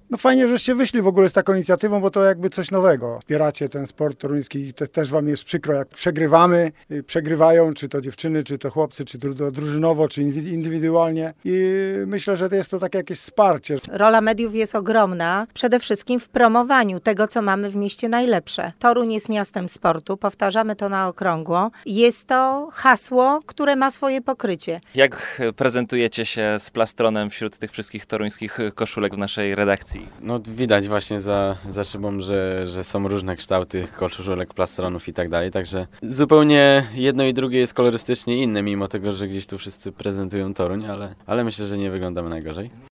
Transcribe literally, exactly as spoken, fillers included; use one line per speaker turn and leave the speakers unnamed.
No fajnie, żeście wyszli w ogóle z taką inicjatywą, bo to jakby coś nowego. Wspieracie ten sport toruński i te, też wam jest przykro, jak przegrywamy, y, przegrywają, czy to dziewczyny, czy to chłopcy, czy dru- drużynowo, czy inwi- indywidualnie. I myślę, że to jest to takie jakieś wsparcie.
Rola mediów jest ogromna, przede wszystkim w promowaniu tego, co mamy w mieście najlepsze. Toruń jest miastem sportu, powtarzamy to na okrągło. Jest to hasło, które ma swoje pokrycie.
Jak prezentujecie się z plastronem wśród tych wszystkich toruńskich koszulek w naszej redakcji?
No widać właśnie za, za szybą, że, że są różne kształty koszulek, plastronów i tak dalej, także zupełnie jedno i drugie jest kolorystycznie inne, mimo tego, że gdzieś tu wszyscy prezentują Toruń, ale, ale myślę, że nie wyglądamy najgorzej.